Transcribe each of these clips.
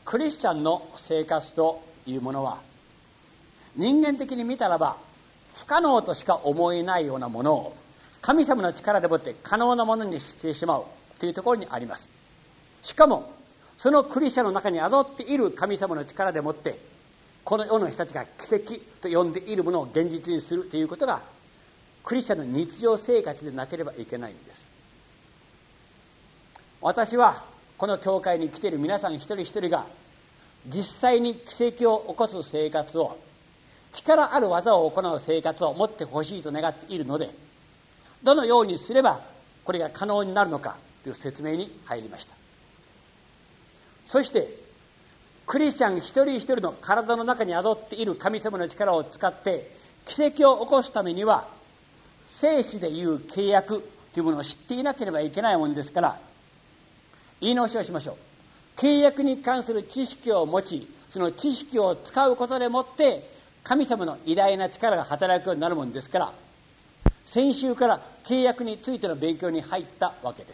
クリスチャンの生活というものは、人間的に見たらば不可能としか思えないようなものを神様の力でもって可能なものにしてしまうというところにあります。しかもそのクリスチャンの中に宿っている神様の力でもってこの世の人たちが奇跡と呼んでいるものを現実にするということがクリスチャンの日常生活でなければいけないんです。私はこの教会に来ている皆さん一人一人が実際に奇跡を起こす生活を、力ある技を行う生活を持ってほしいと願っているので、どのようにすればこれが可能になるのかという説明に入りました。そしてクリスチャン一人一人の体の中に宿っている神様の力を使って奇跡を起こすためには、聖書でいう契約というものを知っていなければいけないものですから、言い直しをしましょう。契約に関する知識を持ち、その知識を使うことでもって神様の偉大な力が働くようになるものですから、先週から契約についての勉強に入ったわけです。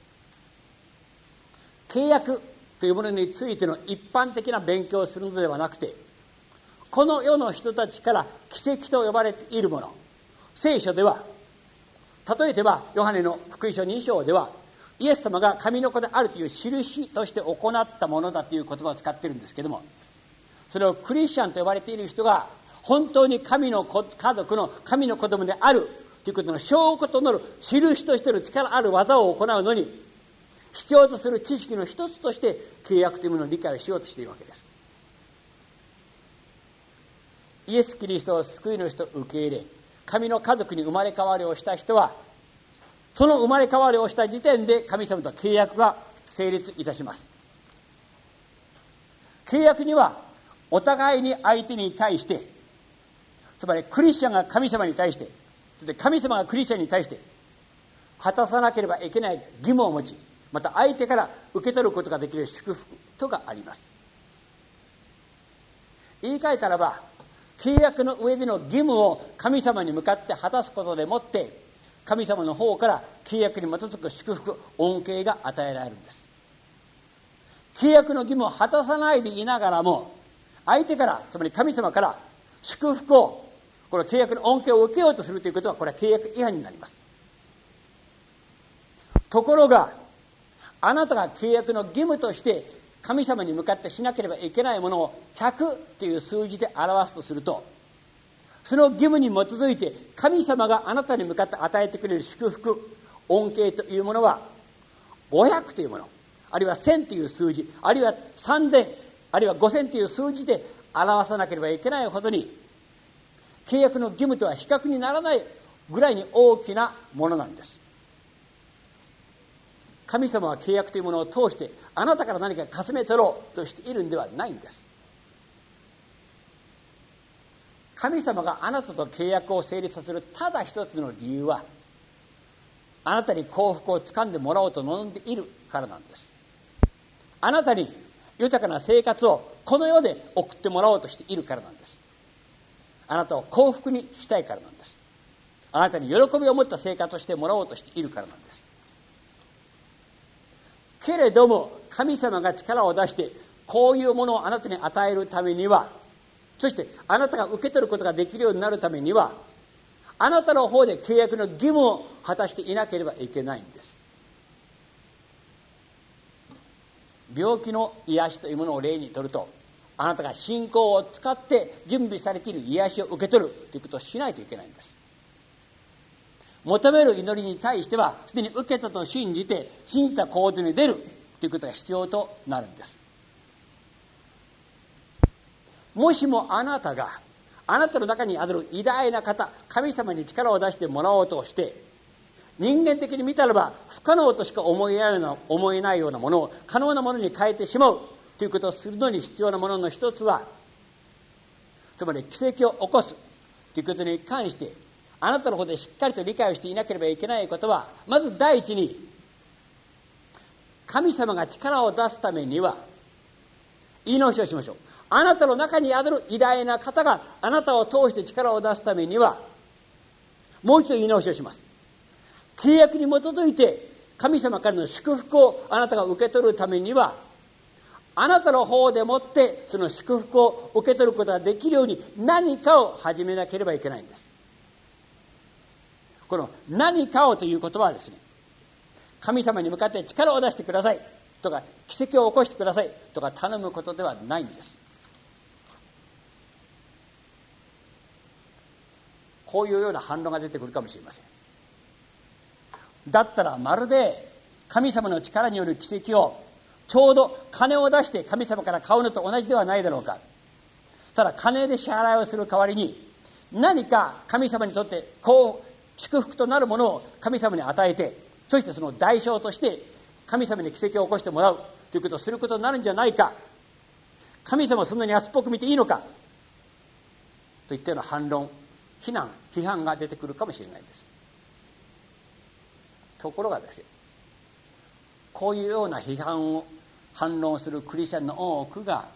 契約というものについての一般的な勉強をするのではなくて、この世の人たちから奇跡と呼ばれているもの、聖書では例えばヨハネの福音書2章ではイエス様が神の子であるという印として行ったものだという言葉を使っているんですけども、それをクリスチャンと呼ばれている人が本当に神の家族の神の子供であるということの証拠となる印としての力ある技を行うのに必要とする知識の一つとして契約というものを理解しようとしているわけです。イエス・キリストを救い主と受け入れ、神の家族に生まれ変わりをした人は、その生まれ変わりをした時点で神様と契約が成立いたします。契約にはお互いに相手に対して、つまりクリスチャンが神様に対して、神様がクリスチャンに対して果たさなければいけない義務を持ち、また相手から受け取ることができる祝福とがあります。言い換えたらば、契約の上での義務を神様に向かって果たすことでもって神様の方から契約に基づく祝福、恩恵が与えられるんです。契約の義務を果たさないでいながらも、相手から、つまり神様から祝福を、この契約の恩恵を受けようとするということは、これは契約違反になります。ところがあなたが契約の義務として神様に向かってしなければいけないものを100という数字で表すとすると、その義務に基づいて神様があなたに向かって与えてくれる祝福、恩恵というものは500というもの、あるいは1000という数字、あるいは3000、あるいは5000という数字で表さなければいけないほどに、契約の義務とは比較にならないぐらいに大きなものなんです。神様は契約というものを通してあなたから何かかすめ取ろうとしているんではないんです。神様があなたと契約を成立させるただ一つの理由は、あなたに幸福をつかんでもらおうと望んでいるからなんです。あなたに豊かな生活をこの世で送ってもらおうとしているからなんです。あなたを幸福にしたいからなんです。あなたに喜びを持った生活をしてもらおうとしているからなんです。けれども神様が力を出してこういうものをあなたに与えるためには、そしてあなたが受け取ることができるようになるためには、あなたの方で契約の義務を果たしていなければいけないんです。病気の癒しというものを例にとると、あなたが信仰を使って準備されている癒しを受け取るということをしないといけないんです。求める祈りに対してはすでに受けたと信じて、信じた行動に出るということが必要となるんです。もしもあなたがあなたの中にある偉大な方、神様に力を出してもらおうとして、人間的に見たらば不可能としか思えないようなものを可能なものに変えてしまうということをするのに必要なものの一つは、つまり奇跡を起こすということに関してあなたの方でしっかりと理解をしていなければいけないことは、まず第一に、神様が力を出すためには、言い直しをしましょう。あなたの中にある偉大な方があなたを通して力を出すためには、もう一度言い直しをします。契約に基づいて神様からの祝福をあなたが受け取るためには、 あなたの方でもってその祝福を受け取ることができるように何かを始めなければいけないんです。この何かをという言葉はですね、神様に向かって力を出してくださいとか奇跡を起こしてくださいとか頼むことではないんです。こういうような反論が出てくるかもしれません。だったらまるで神様の力による奇跡をちょうど金を出して神様から買うのと同じではないだろうか。ただ金で支払いをする代わりに何か神様にとってこう祝福となるものを神様に与えて、そしてその代償として神様に奇跡を起こしてもらうということをすることになるんじゃないか。神様をそんなに安っぽく見ていいのかといったような反論、非難、批判が出てくるかもしれないんです。ところがですよ、こういうような批判を反論するクリスチャンの多くが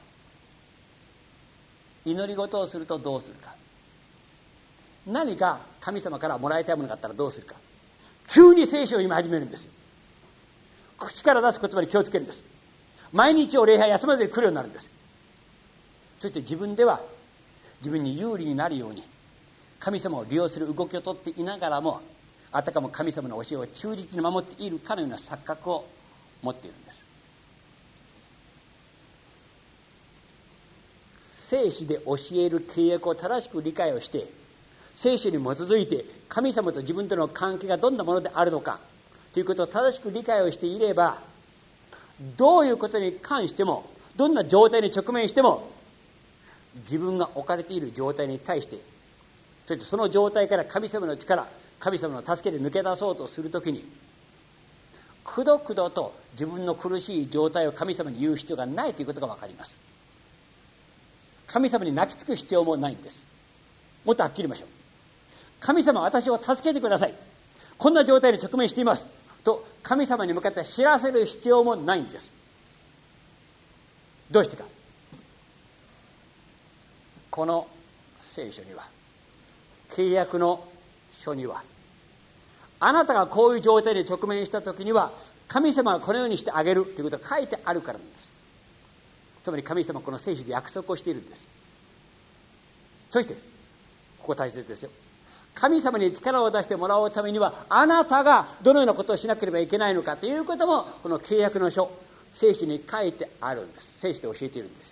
祈り事をするとどうするか、何か神様からもらいたいものがあったらどうするか、急に聖書を読み始めるんですよ。口から出す言葉に気をつけるんです。毎日を礼拝休まずに来るようになるんです。そして自分では自分に有利になるように神様を利用する動きをとっていながらも、あたかも神様の教えを忠実に守っているかのような錯覚を持っているんです。聖書で教える契約を正しく理解をして、聖書に基づいて神様と自分との関係がどんなものであるのかということを正しく理解をしていれば、どういうことに関しても、どんな状態に直面しても、自分が置かれている状態に対して、そしてその状態から神様の力、神様の助けで抜け出そうとするときに、くどくどと自分の苦しい状態を神様に言う必要がないということが分かります。神様に泣きつく必要もないんです。もっとはっきり言いましょう。神様、私を助けてください、こんな状態に直面していますと神様に向かって知らせる必要もないんです。どうしてか。この聖書には、契約の書には、あなたがこういう状態に直面した時には神様はこのようにしてあげるということが書いてあるからなんです。つまり神様はこの聖書で約束をしているんです。そしてここ大切ですよ。神様に力を出してもらうためには、あなたがどのようなことをしなければいけないのかということも、この契約の書、聖書に書いてあるんです。聖書で教えているんです。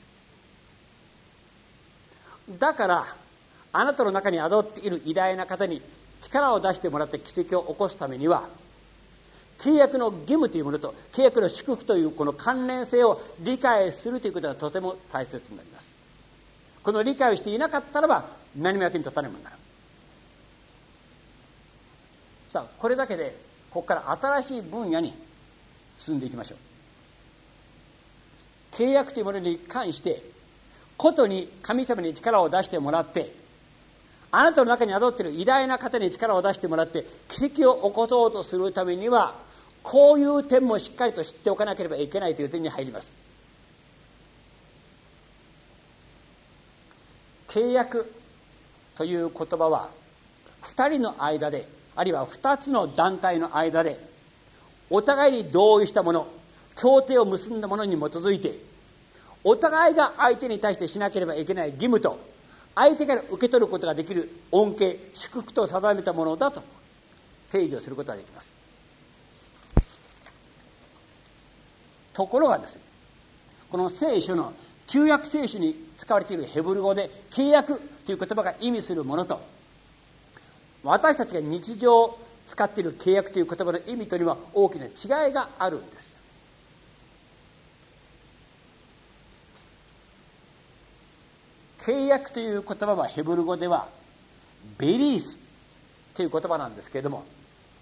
だからあなたの中に宿っている偉大な方に力を出してもらって奇跡を起こすためには、契約の義務というものと契約の祝福というこの関連性を理解するということがとても大切になります。この理解をしていなかったらば何も役に立たないものになる。さあ、これだけでここから新しい分野に進んでいきましょう。契約というものに関してことに神様に力を出してもらって、あなたの中に宿っている偉大な方に力を出してもらって奇跡を起こそうとするためには、こういう点もしっかりと知っておかなければいけないという点に入ります。契約という言葉は2人の間で、あるいは2つの団体の間でお互いに同意したもの、協定を結んだものに基づいて、お互いが相手に対してしなければいけない義務と、相手から受け取ることができる恩恵、祝福と定めたものだと定義をすることができます。ところがですね、この聖書の旧約聖書に使われているヘブル語で契約という言葉が意味するものと、私たちが日常使っている契約という言葉の意味とには大きな違いがあるんですよ。契約という言葉はヘブル語ではベリースという言葉なんですけれども、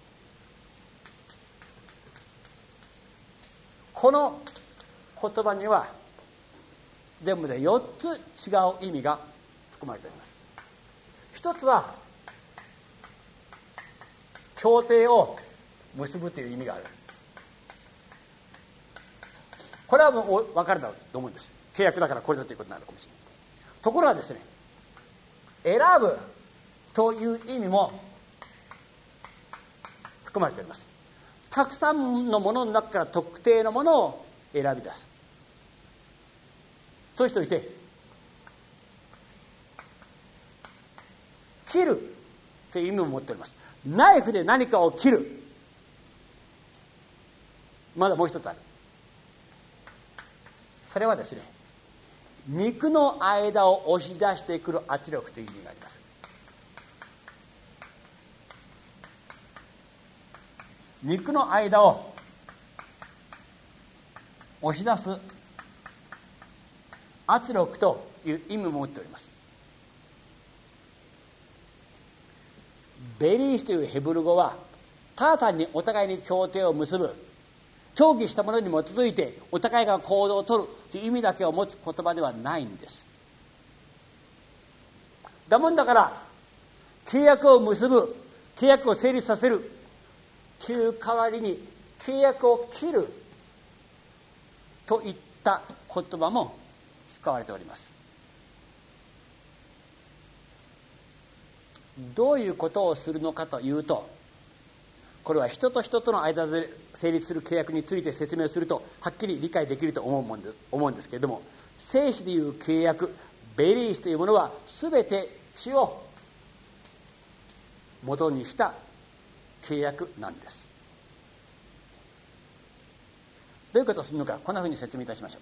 この言葉には全部で4つ違う意味が含まれています。一つは協定を結ぶという意味がある。これはもう分かるだろうと思うんです。契約だからこれだということになるかもしれない。ところがですね、選ぶという意味も含まれています。たくさんのものの中から特定のものを選び出す。 そうしておいて、切るという意味も持っております。ナイフで何かを切る。まだもう一つある。それはですね、肉の間を押し出してくる圧力という意味があります。肉の間を押し出す圧力という意味も持っております。ベリースというヘブル語はただ単にお互いに協定を結ぶ、協議したものに基づいてお互いが行動を取るという意味だけを持つ言葉ではないんです。だもんだから契約を結ぶ、契約を成立させるという代わりに契約を切るといった言葉も使われております。どういうことをするのかというと、これは人と人との間で成立する契約について説明するとはっきり理解できると思うんですけれども、聖書でいう契約、ベリースというものは全て血を元にした契約なんです。どういうことをするのか、こんなふうに説明いたしましょ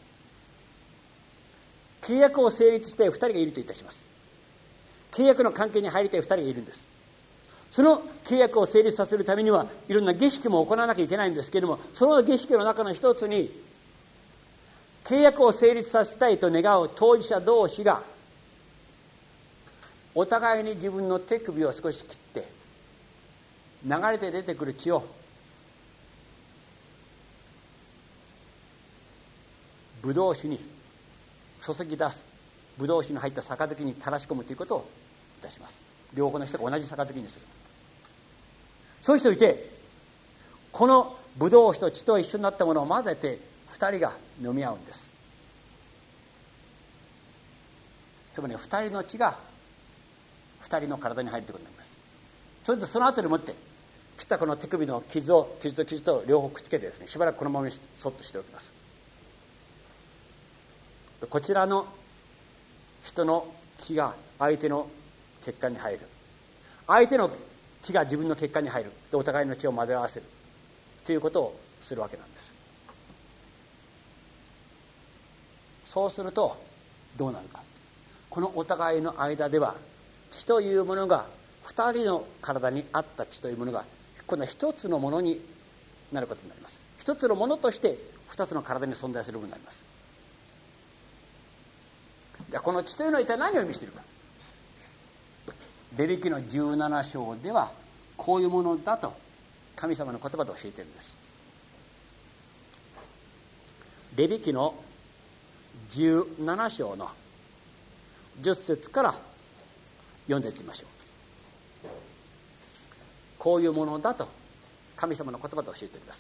う。契約を成立して2人がいるといたします。契約の関係に入りたい2人がいるんです。その契約を成立させるためにはいろんな儀式も行わなきゃいけないんですけれども、その儀式の中の一つに契約を成立させたいと願う当事者同士がお互いに自分の手首を少し切って流れて出てくる血をブドウ酒に注ぎ出す、ブドウ酒の入った杯に垂らし込むということをいたします。両方の人が同じ杯にする。そうしておいて、このブドウ酒と血と一緒になったものを混ぜて2人が飲み合うんです。つまり2人の血が2人の体に入るということになります。それでその後でもって切ったこの手首の傷と傷と両方くっつけてですね、しばらくこのままにそっとしておきます。こちらの人の血が相手の血管に入る、相手の血が自分の血管に入る、でお互いの血を混ぜ合わせるということをするわけなんです。そうするとどうなるか、このお互いの間では血というものが、2人の体にあった血というものが今度は一つのものになることになります。一つのものとして2つの体に存在するようになります。じゃあこの血というのは一体何を意味しているか。レビ記の17章ではこういうものだと神様の言葉で教えているんです。レビ記の17章の10節から読んでいってみましょう。こういうものだと神様の言葉で教えております。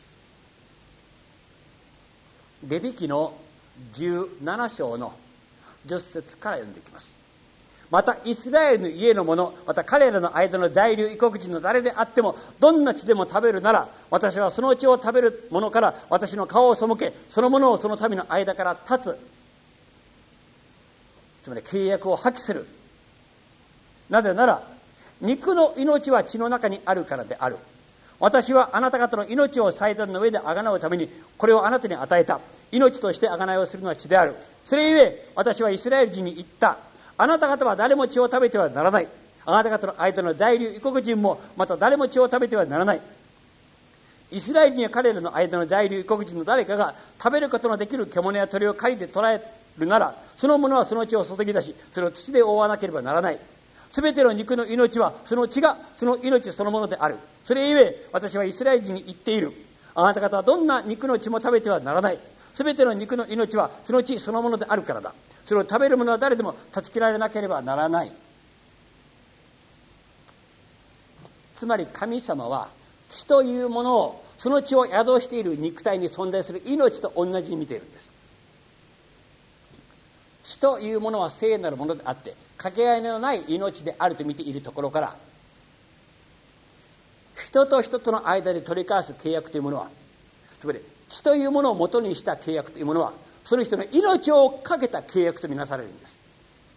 レビ記の17章の10節から読んでいきます。またイスラエルの家の者、また彼らの間の在留異国人の誰であっても、どんな血でも食べるなら、私はその血を食べる者から私の顔を背け、その者をその民の間から立つ。つまり契約を破棄する。なぜなら肉の命は血の中にあるからである。私はあなた方の命を祭壇の上で贖うためにこれをあなたに与えた。命として贖いをするのは血である。それゆえ私はイスラエル人に言った。あなた方は誰も血を食べてはならない。あなた方の間の在留異国人もまた誰も血を食べてはならない。イスラエル人や彼らの間の在留異国人の誰かが食べることのできる獣や鳥を狩りで捕らえるなら、その者はその血を注ぎ出し、それを土で覆わなければならない。すべての肉の命はその血がその命そのものである。それゆえ私はイスラエル人に言っている。あなた方はどんな肉の血も食べてはならない。すべての肉の命はその血そのものであるからだ。それを食べる者は誰でも断ち切られなければならない。つまり神様は血というものを、その血を宿している肉体に存在する命と同じに見ているんです。血というものは聖なるものであってかけがえのない命であると見ているところから、人と人との間で取り交わす契約というものは、つまり血というものを元にした契約というものは、 その人の命をかけた契約とみなされるんです。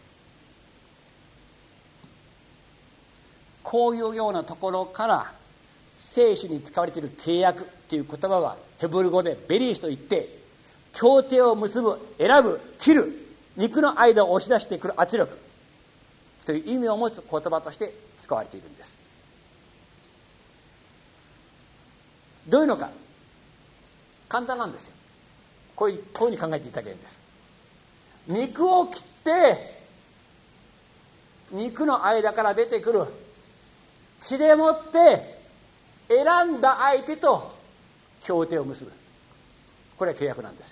こういうようなところから聖書に使われている契約という言葉はヘブル語でベリースといって、協定を結ぶ、選ぶ、切る、肉の間を押し出してくる圧力という意味を持つ言葉として使われているんです。どういうのか簡単なんですよ。こういうふうに考えていただけるんです。肉を切って肉の間から出てくる血でもって選んだ相手と協定を結ぶ、これは契約なんです。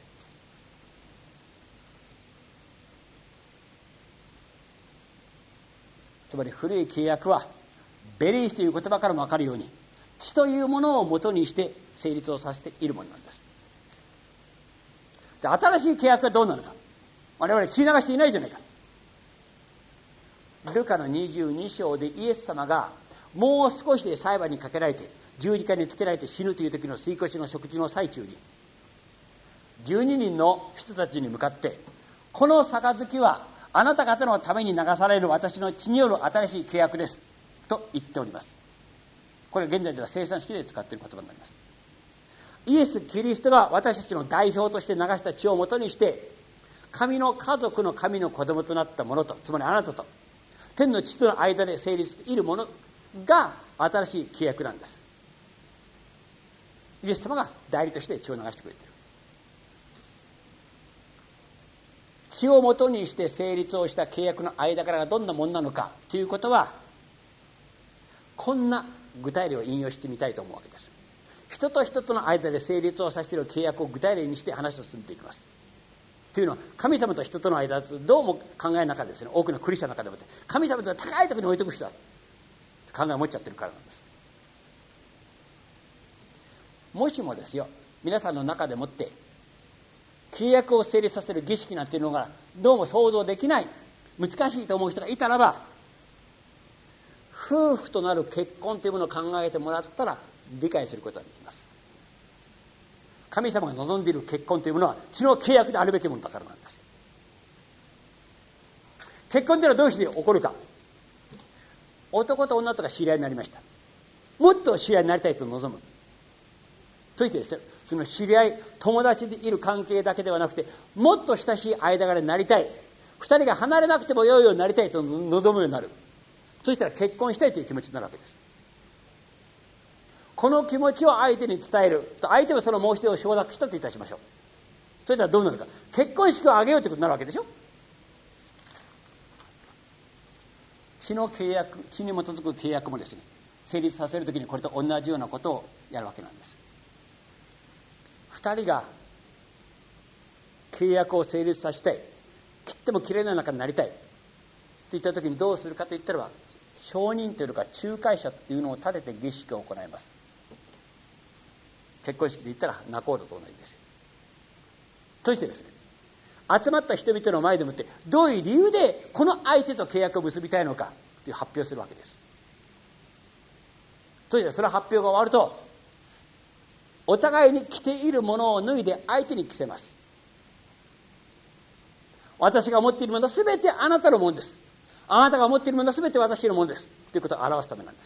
つまり古い契約はベリースという言葉からも分かるように、血というものを元にして成立をさせているものなんです。で、新しい契約はどうなのか。我々血流していないじゃないか。ルカの22章でイエス様がもう少しで裁判にかけられて十字架につけられて死ぬという時の過越の食事の最中に12人の人たちに向かって、この杯はあなた方のために流される私の血による新しい契約ですと言っております。これ現在では生産式で使っている言葉になります。イエス・キリストが私たちの代表として流した血をもとにして神の家族の神の子供となったものと、つまりあなたと天の父との間で成立しているものが新しい契約なんです。イエス様が代理として血を流してくれている。血をもとにして成立をした契約の間柄がどんなものなのかということは、こんな具体例を引用してみたいと思うわけです。人と人との間で成立をさせている契約を具体例にして話を進めていきます。というのは、神様と人との間だとどうも考えの中でですね、多くのクリスチャンの中でも神様と高いところに置いておく人だと考えを持っちゃってるからなんです。もしもですよ、皆さんの中でもって契約を成立させる儀式なんていうのがどうも想像できない、難しいと思う人がいたらば、夫婦となる結婚というものを考えてもらったら理解することができます。神様が望んでいる結婚というものは血の契約であるべきものだからなんです。結婚というのはどういうふうに起こるか。男と女とが知り合いになりました。もっと知り合いになりたいと望む。そしてですね、その知り合い、友達でいる関係だけではなくて、もっと親しい間柄になりたい、二人が離れなくてもよいようになりたいと望むようになる。そしたら結婚したいという気持ちになるわけです。この気持ちを相手に伝えると、相手はその申し出を承諾したといたしましょう。それではどうなるか、結婚式を挙げようということになるわけでしょ。血の契約、血に基づく契約もですね、成立させるときにこれと同じようなことをやるわけなんです。二人が契約を成立させたい、切っても切れない中になりたいといったときにどうするかといったらば、証人というか仲介者というのを立てて儀式を行います。結婚式で言ったら仲人と同じですよ。そしてですね、集まった人々の前でもってどういう理由でこの相手と契約を結びたいのかという発表するわけです。そしてその発表が終わると、お互いに着ているものを脱いで相手に着せます。私が持っているものは全てあなたのものです。あなたが持っているものは全て私のものですということを表すためなんです。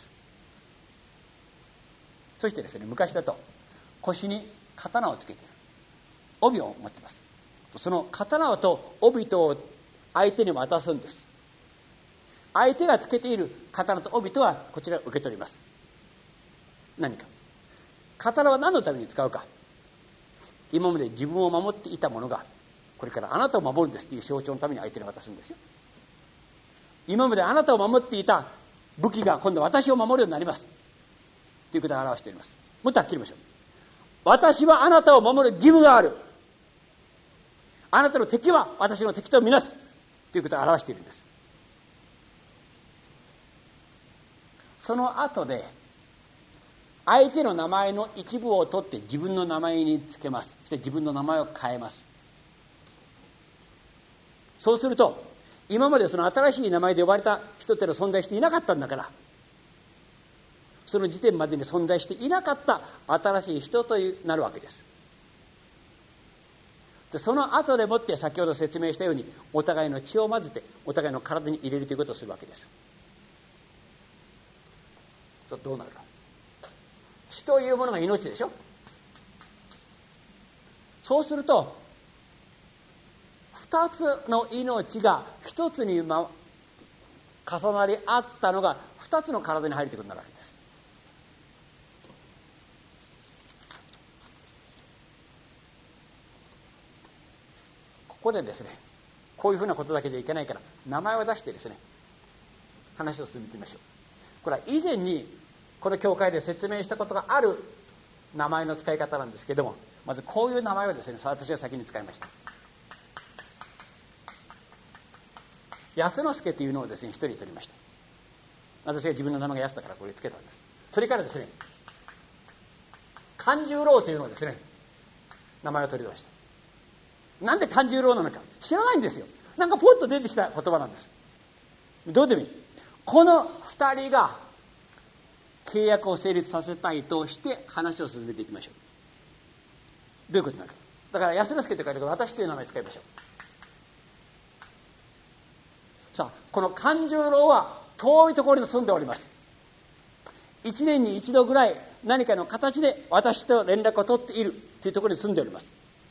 そしてですね、昔だと腰に刀をつけている、帯を持っています。その刀と帯と相手に渡すんです。相手がつけている刀と帯とはこちらを受け取ります。何か、刀は何のために使うか。今まで自分を守っていたものがこれからあなたを守るんですという象徴のために相手に渡すんですよ。今まであなたを守っていた武器が今度私を守るようになりますということを表しております。もっとはっきり言いましょう。私はあなたを守る義務がある。あなたの敵は私の敵とみなすということを表しているんです。その後で相手の名前の一部を取って自分の名前につけます。そして自分の名前を変えます。そうすると、今までその新しい名前で呼ばれた人ってのは存在していなかったんだから、その時点までに存在していなかった新しい人となるわけです。 でその後でもって先ほど説明したようにお互いの血を混ぜてお互いの体に入れるということをするわけです。どうなるか。血というものが命でしょ。そうすると2つの命が1つに、重なり合ったのが2つの体に入るということになるわけです。ここでですね、こういうふうなことだけじゃいけないから名前を出してですね、話を進めてみましょう。これは以前にこの教会で説明したことがある名前の使い方なんですけども、まずこういう名前をですね、私は先に使いました。安之助というのをですね、一人取りました。私が自分の名前が安だからこれつけたんです。それからですね、勘十郎というのをですね、名前を取りました。なんで勘十郎なのか知らないんですよ。なんかポッと出てきた言葉なんです。どうでもいい。この2人が契約を成立させたいとして話を進めていきましょう。どういうことなのか。だから安之助と書いて私という名前を使いましょう。さあ、この勘十郎は遠いところに住んでおります。1年に1度ぐらい何かの形で私と連絡を取っているというところに住んでおります。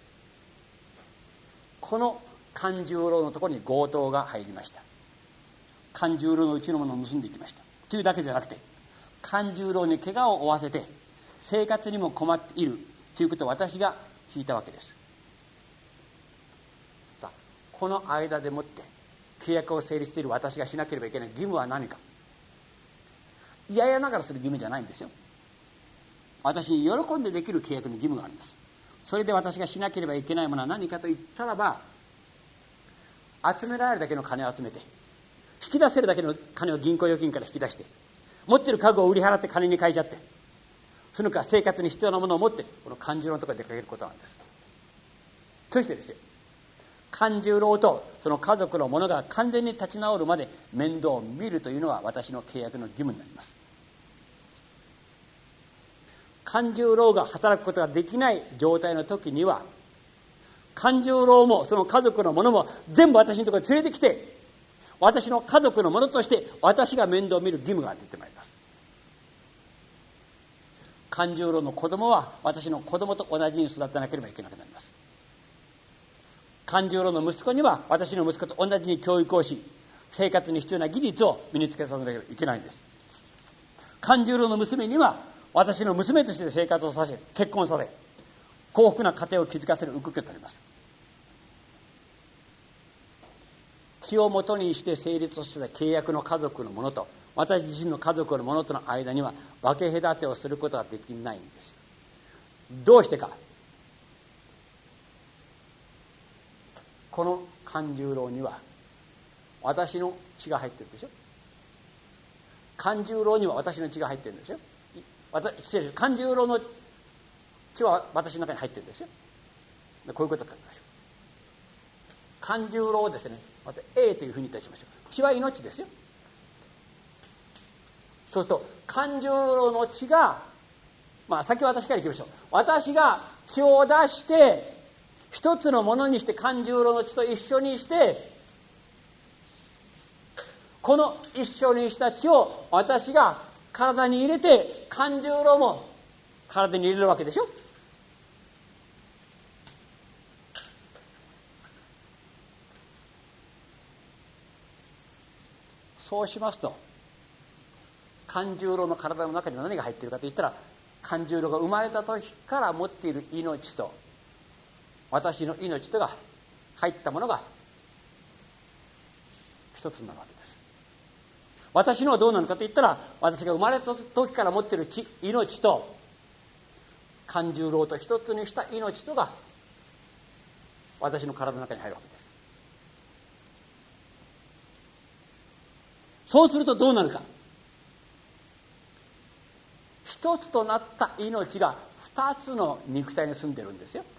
この勘十郎のところに強盗が入りました。勘十郎のうちのものを盗んでいきましたというだけじゃなくて、勘十郎に怪我を負わせて生活にも困っているということを私が聞いたわけです。さあ、この間でもって契約を成立している私がしなければいけない義務は何か。嫌々ながらする義務じゃないんですよ。私に喜んでできる契約の義務があります。それで私がしなければいけないものは何かと言ったらば、集められるだけの金を集めて、引き出せるだけの金を銀行預金から引き出して、持ってる家具を売り払って金に変えちゃって、その他生活に必要なものを持ってこの勘十郎のところに出かけることなんです。そしてですよ、勘十郎とその家族の者が完全に立ち直るまで面倒を見るというのは私の契約の義務になります。勘十郎が働くことができない状態の時には、勘十郎もその家族の者も全部私のところに連れてきて、私の家族の者として私が面倒を見る義務が出てまいります。勘十郎の子供は私の子供と同じに育てなければいけなくなります。勘十郎の息子には私の息子と同じに教育をし、生活に必要な技術を身につけさせなければいけないんです。勘十郎の娘には私の娘として生活をさせ、結婚させ、幸福な家庭を築かせる受けを取ります。血をもとにして成立をした契約の家族の者と私自身の家族の者との間には分け隔てをすることができないんですよ。どうしてか。この勘十郎には私の血が入ってるでしょ。勘十郎には私の血が入ってるんですよ。勘十郎の血は私の中に入ってるんですよ。こういうことを書きましょう。勘十郎をですね、まず A というふうにいたしましょう。血は命ですよ。そうすると勘十郎の血が、先は私からいきましょう。私が血を出して一つのものにして勘十郎の血と一緒にして、この一緒にした血を私が体に入れて勘十郎も体に入れるわけでしょ。そうしますと、勘十郎の体の中には何が入っているかといったら、勘十郎が生まれた時から持っている命と私の命とが入ったものが一つになるわけです。私のはどうなのかといったら、私が生まれた時から持っている命と勘十郎と一つにした命とが私の体の中に入るわけです。そうするとどうなるか。一つとなった命が二つの肉体に住んでるんですよ。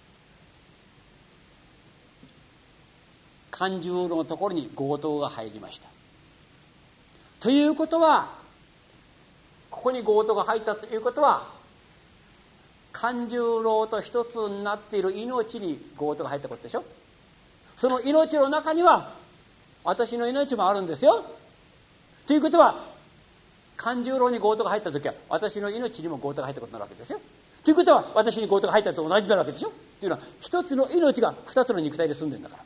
勘十郎のところに強盗が入りました。ということは、ここに強盗が入ったということは、 勘十郎と一つになっている命に強盗が入ったことでしょ。その命の中には私の命もあるんですよ。ということは勘十郎に強盗が入った時は私の命にも強盗が入ったことになるわけですよ。ということは私に強盗が入ったと同じになるわけでしょ。というのは一つの命が二つの肉体で住んでるんだから。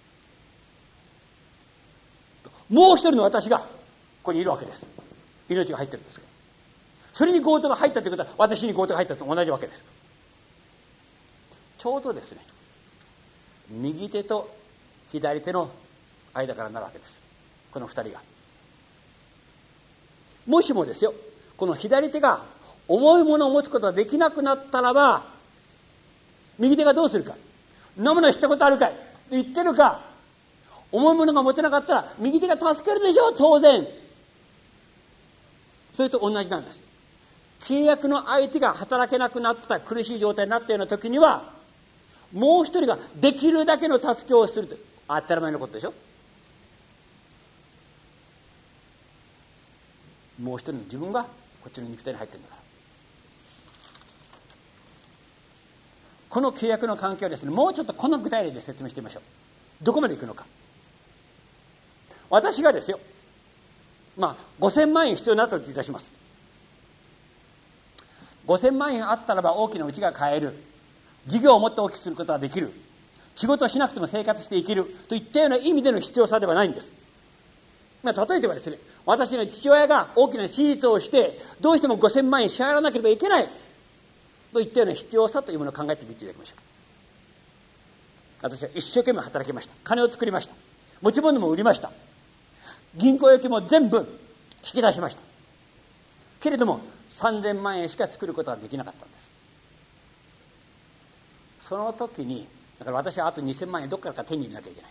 もう一人の私がここにいるわけです。命が入ってるんですから。それに強盗が入ったということは私に強盗が入ったと同じわけです。ちょうどですね、右手と左手の間からなるわけです。この二人が。もしもですよ、この左手が重いものを持つことができなくなったらば、右手がどうするか。飲むの知ったことあるかいと言ってるか、重いものが持てなかったら右手が助けるでしょう、当然。それと同じなんです。契約の相手が働けなくなった、苦しい状態になったような時には、もう一人ができるだけの助けをすると、当たり前のことでしょ。もう一人の自分がこっちの肉体に入ってるんだから。この契約の関係をですね、もうちょっとこの具体例で説明してみましょう。どこまでいくのか。私がですよ、5000万円必要になったといたします。5000万円あったらば大きな家が買える、事業をもっと大きくすることができる、仕事をしなくても生活していけるといったような意味での必要さではないんです。例えばですね、私の父親が大きな手術をしてどうしても5000万円支払わなければいけないといったような必要さというものを考えてみていただきましょう。私は一生懸命働きました。金を作りました。持ち物も売りました。銀行預金も全部引き出しました。けれども3000万円しか作ることができなかったんです。その時にだから私はあと2000万円どこからか手に入れなきゃいけない。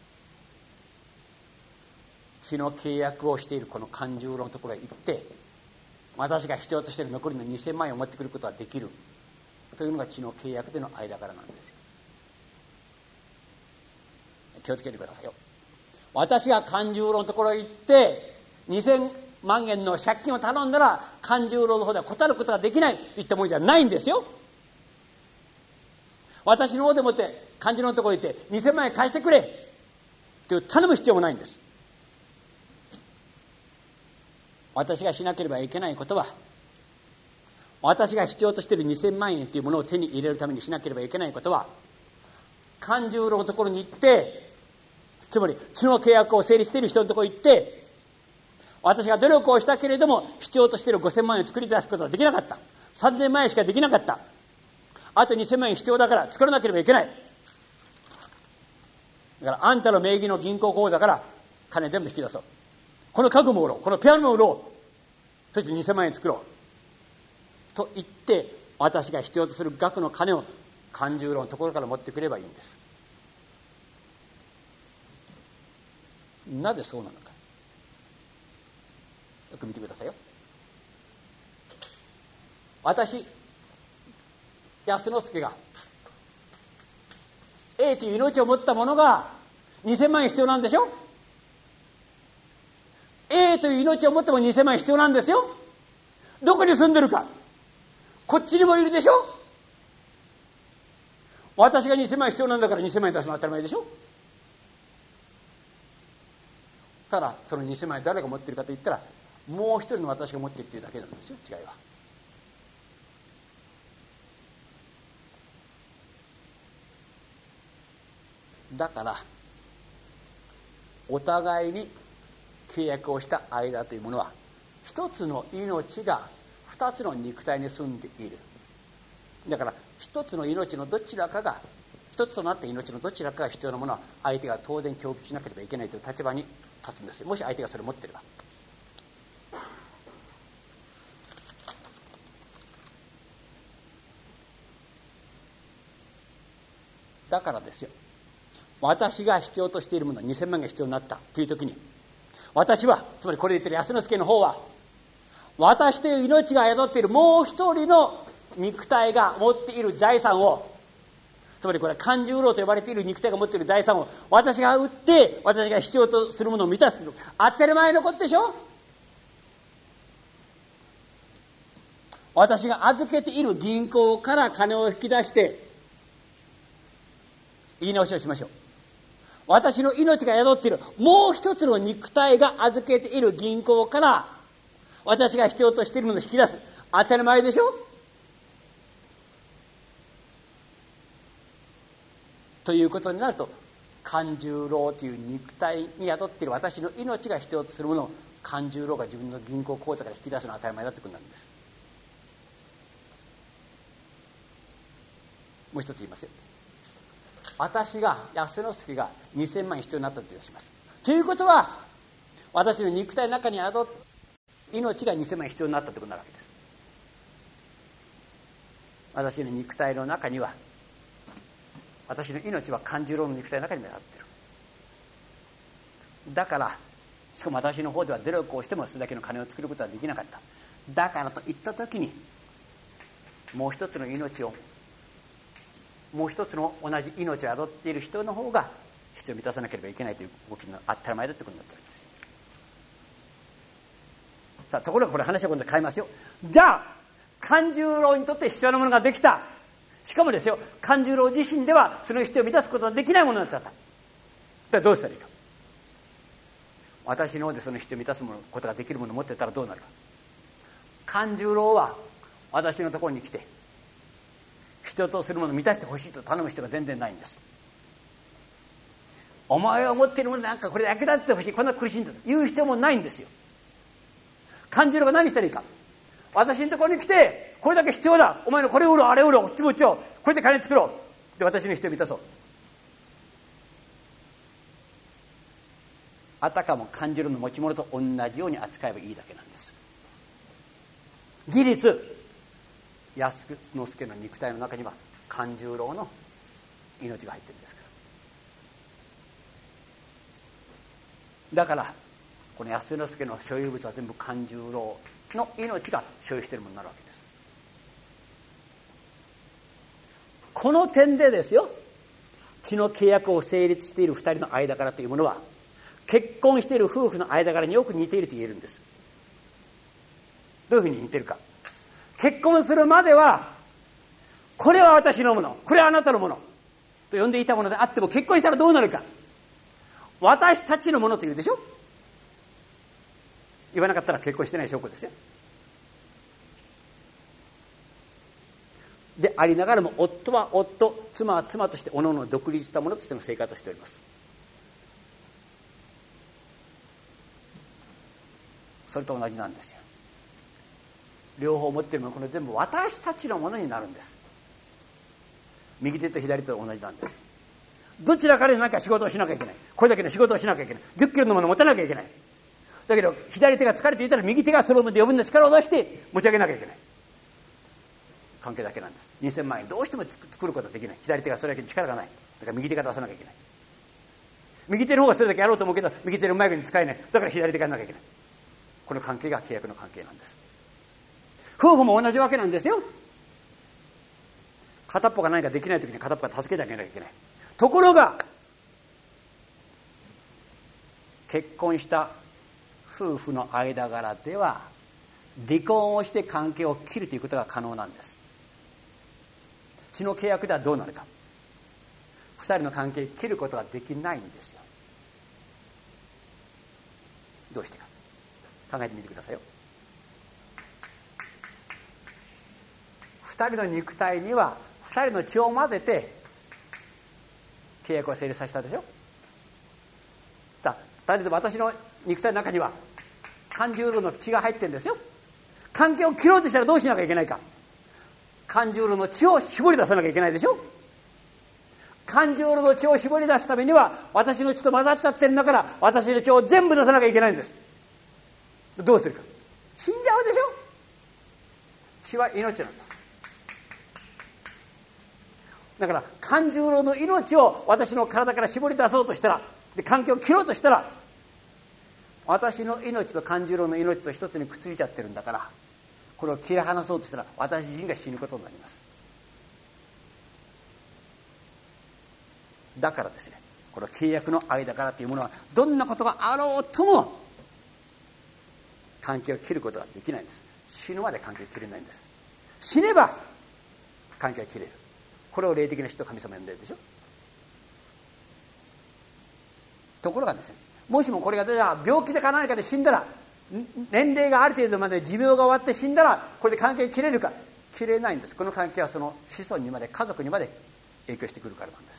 血の契約をしているこの勘十郎のところへ行って、私が必要としている残りの2000万円を持ってくることができるというのが血の契約での間柄なんですよ。気をつけてくださいよ。私が勘十郎のところへ行って2000万円の借金を頼んだら勘十郎の方では断ることができないといったものじゃないんですよ。私の方でもって勘十郎のところへ行って2000万円貸してくれという頼む必要もないんです。私がしなければいけないことは、私が必要としている2000万円というものを手に入れるためにしなければいけないことは、勘十郎のところに行って、つまり血の契約を成立している人のところに行って、私が努力をしたけれども必要としている5000万円を作り出すことができなかった、3000万円しかできなかった、あと2000万円必要だから作らなければいけない、だからあんたの名義の銀行口座から金全部引き出そう、この家具も売ろう、このピアノも売ろう、そして2000万円作ろうと言って、私が必要とする額の金を勘十郎のところから持ってくればいいんです。なぜそうなのか、よく見てくださいよ。私安之助が A という命を持った者が2000万円必要なんでしょ。A という命を持っても2000万円必要なんですよ。どこに住んでるか、こっちにもいるでしょ。私が2000万円必要なんだから2000万円出すのは当たり前でしょ。ただその2000万円誰が持っているかといったら、もう一人の私が持っているというだけなんですよ、違いは。だからお互いに契約をした間というものは、一つの命が二つの肉体に住んでいる。だから一つの命のどちらかが、一つとなった命のどちらかが必要なものは相手が当然供給しなければいけないという立場に立つんですよ、もし相手がそれを持っていれば。だからですよ、私が必要としているものは2000万が必要になったという時に、私は、つまりこれ言ってる安之助の方は、私という命が宿っているもう一人の肉体が持っている財産を、つまりこれは勘十郎と呼ばれている肉体が持っている財産を私が売って、私が必要とするものを満たすの、当たり前のことでしょ。 私が預けている銀行から金を引き出して言い直しをしましょう。私の命が宿っているもう一つの肉体が預けている銀行から私が必要としているものを引き出す。当たり前でしょ。ということになると、勘十郎という肉体に宿っている私の命が必要とするものを勘十郎が自分の銀行口座から引き出すのは当たり前だってことになるんです。もう一つ言いますよ。私が安之助が2000万必要になったといたします。ということは私の肉体の中に宿って命が2000万必要になったということになるわけです。私の肉体の中には、私の命は勘十郎の肉体の中にも宿っている。だからしかも私の方では努力をしてもそれだけの金を作ることはできなかった。だからといった時にもう一つの命を、もう一つの同じ命を宿っている人の方が必要を満たさなければいけないという動きの当たり前だということになっているんです。さあ、ところがこれ話は今度変えますよ。じゃあ勘十郎にとって必要なものができた。しかもですよ、勘十郎自身ではその必要を満たすことができないものになっちゃった。だからどうしたらいいか。私の方でその必要を満たすことができるものを持ってたらどうなるか。勘十郎は私のところに来て必要とするものを満たしてほしいと頼む人が全然ないんです。お前が持っているものなんかこれ役立ってほしい、こんな苦しいんだと言う必要もないんですよ。勘十郎が何したらいいか。私のところに来てこれだけ必要だ、お前のこれ売ろうあれ売ろうこっちも売っちゃおう、これで金作ろうで私の必要を満たそう。あたかも勘十郎の持ち物と同じように扱えばいいだけなんです。事実安之助の肉体の中には勘十郎の命が入ってるんですから。だからこの安之助の所有物は全部勘十郎の命が所有しているものになるわけです。この点でですよ、血の契約を成立している2人の間柄というものは結婚している夫婦の間柄によく似ていると言えるんです。どういうふうに似ているか。結婚するまではこれは私のもの、これはあなたのものと呼んでいたものであっても、結婚したらどうなるか。私たちのものと言うでしょ。言わなかったら結婚してない証拠ですよ。でありながらも夫は夫、妻は妻としておのおの独立したものとしての生活をしております。それと同じなんですよ。両方持っているもの、これ全部私たちのものになるんです。右手と左手と同じなんです。どちらかで何か仕事をしなきゃいけない、これだけの仕事をしなきゃいけない、10キロのものを持たなきゃいけない。だけど左手が疲れていたら右手がその分で余分な力を出して持ち上げなきゃいけない関係だけなんです。2000万円どうしても作ることはできない。左手がそれだけ力がない。だから右手が出さなきゃいけない。右手の方がそれだけやろうと思うけど右手のうまいように使えない。だから左手がやらなきゃいけない。この関係が契約の関係なんです。夫婦も同じわけなんですよ。片っぽが何かできないときに片っぽが助けてあげなきゃいけない。ところが結婚した夫婦の間柄では離婚をして関係を切るということが可能なんです。血の契約ではどうなるか。2人の関係を切ることができないんですよ。どうしてか考えてみてくださいよ。2人の肉体には2人の血を混ぜて契約を成立させたでしょ。だけど私の肉体の中には勘十郎の血が入ってるんですよ。関係を切ろうとしたらどうしなきゃいけないか。勘十郎の血を絞り出さなきゃいけないでしょ。勘十郎の血を絞り出すためには私の血と混ざっちゃってるんだから私の血を全部出さなきゃいけないんです。どうするか。死んじゃうでしょ。血は命なんです。だから勘十郎の命を私の体から絞り出そうとしたら、で関係を切ろうとしたら、私の命と勘十郎の命と一つにくっついちゃってるんだから、これを切り離そうとしたら私自身が死ぬことになります。だからですね、この契約の間柄というものはどんなことがあろうとも関係を切ることができないんです。死ぬまで関係を切れないんです。 死ねば関係が切れる。これを霊的な死と神様呼んでるでしょ。ところがですね、もしもこれが病気でか何かで死んだら、年齢がある程度まで寿命が終わって死んだらこれで関係切れるか。切れないんです。この関係はその子孫にまで、家族にまで影響してくるからなんです。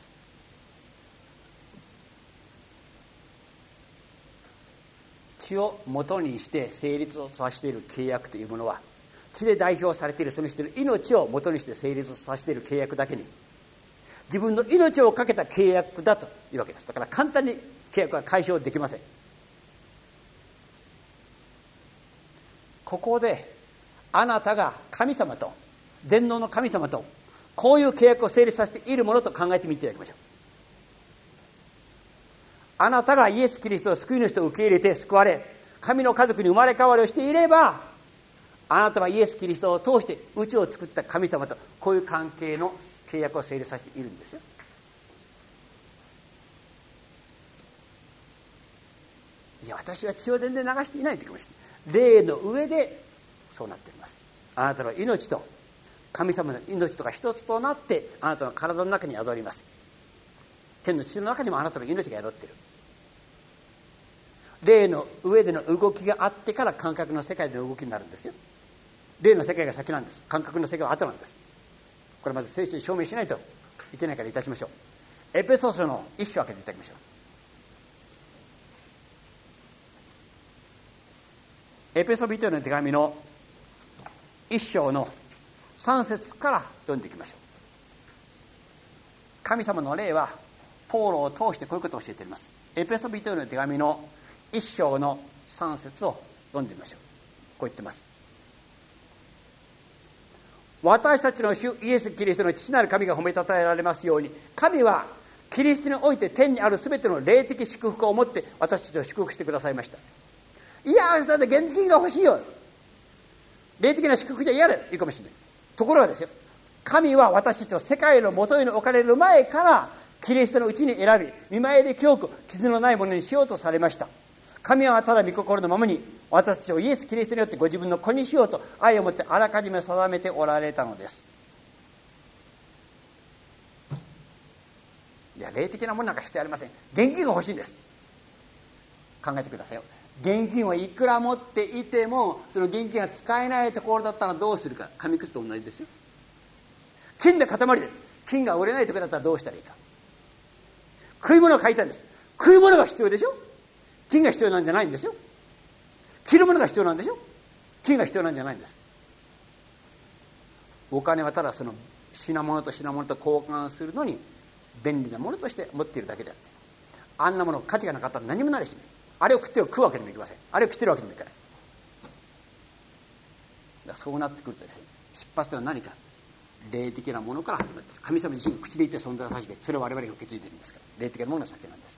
血を元にして成立をさせている契約というものは、血で代表されているその人の命を元にして成立させている契約だけに、自分の命をかけた契約だというわけです。だから簡単に契約は解消できません。ここであなたが神様と、全能の神様とこういう契約を成立させているものと考えてみていただきましょう。あなたがイエス・キリストを救い主と受け入れて救われ、神の家族に生まれ変わりをしていれば、あなたはイエス・キリストを通して宇宙を作った神様とこういう関係の契約を成立させているんですよ。いや、私は血を全然流していないというかもしれない。霊の上でそうなっています。あなたの命と神様の命とが一つとなってあなたの体の中に宿ります。天の地の中にもあなたの命が宿っている。霊の上での動きがあってから感覚の世界での動きになるんですよ。霊の世界が先なんです。感覚の世界は後なんです。これまず聖書に証明しないといけないからいたしましょう。エペソ書の一章を開けていただきましょう。エペソビトへの手紙の一章の3節から読んでいきましょう。神様の霊はポーロを通してこういうことを教えています。エペソビトへの手紙の一章の3節を読んでみましょう。こう言ってます。私たちの主イエス・キリストの父なる神が褒めたたえられますように、神はキリストにおいて天にあるすべての霊的祝福を持って私たちを祝福してくださいました。いやだって現金が欲しいよ、霊的な祝福じゃ嫌だよ、いいかもしれない。ところがですよ、神は私たちを世界の元に置かれる前からキリストのうちに選び、見舞いで清く傷のないものにしようとされました。神はただ御心のままに私たちをイエス・キリストによってご自分の子にしようと愛を持ってあらかじめ定めておられたのです。いや、霊的なものなんか必要ありません。現金が欲しいんです。考えてくださいよ。現金はいくら持っていてもその現金が使えないところだったらどうするか。紙くずと同じですよ。金で塊で金が売れないところだったらどうしたらいいか。食い物を買いたいんです。食い物が必要でしょ。金が必要なんじゃないんですよ。着るものが必要なんでしょ。金が必要なんじゃないんです。お金はただその品物と品物と交換するのに便利なものとして持っているだけであって、あんなもの価値がなかったら何もなりしない。あれを食うわけにもいきません。あれを着てるわけにもいかない。だからそうなってくるとですね、出発点は何か霊的なものから始まっている。神様自身が口で言って存在させて、それを我々が受け継いでいるんですから、霊的なものが先なんです。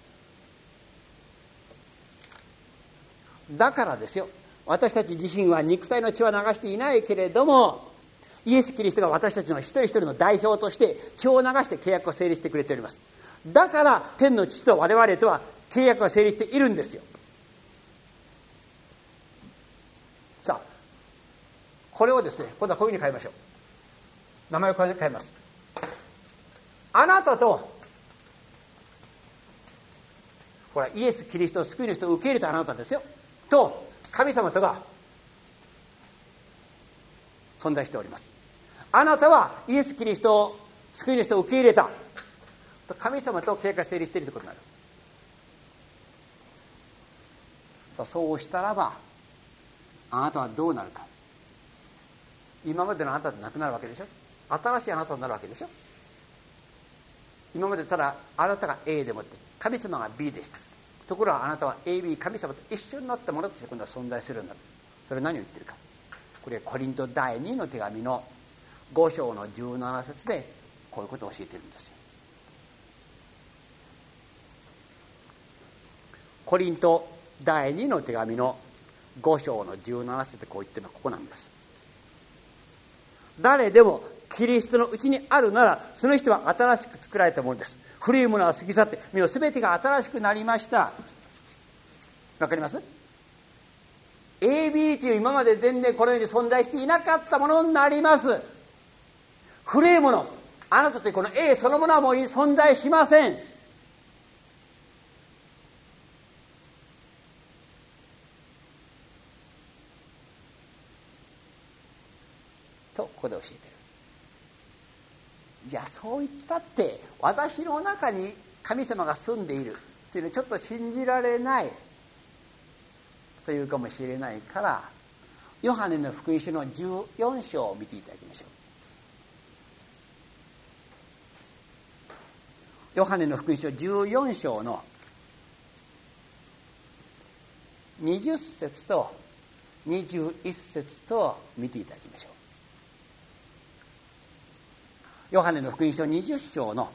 だからですよ、私たち自身は肉体の血は流していないけれども、イエス・キリストが私たちの一人一人の代表として血を流して契約を成立してくれております。だから天の父と我々とは契約が成立しているんですよ。さあ、これをですね、今度はこういうふうに変えましょう。名前を変えます。あなたとほらイエス・キリストを救い主と受け入れたあなたですよと神様とが存在しております。あなたはイエス・キリストを救い主と受け入れたと神様と契約が成立しているということになる。さあ、そうしたらばあなたはどうなるか。今までのあなたとなくなるわけでしょ。新しいあなたになるわけでしょ。今までただあなたが A でもって神様が B でした。ところがあなたは AB 神様と一緒になったものとして今度は存在するようになる。それは何を言ってるか。これはコリント第2の手紙の5章の17節でこういうことを教えているんですよ。コリント第2の手紙の5章の17節でこう言ってるのはここなんです。誰でもキリストのうちにあるならその人は新しく作られたものです。古いものは過ぎ去って見よ全てが新しくなりました。わかります？ AB という今まで全然この世に存在していなかったものになります。古いもの、あなたというこの A そのものはもう存在しません。とここで教えてる。いや、そう言ったって私の中に神様が住んでいるっていうのはちょっと信じられないというかもしれないから、ヨハネの福音書の14章を見ていただきましょう。ヨハネの福音書14章の20節と21節と見ていただきましょう。ヨハネの福音書14章の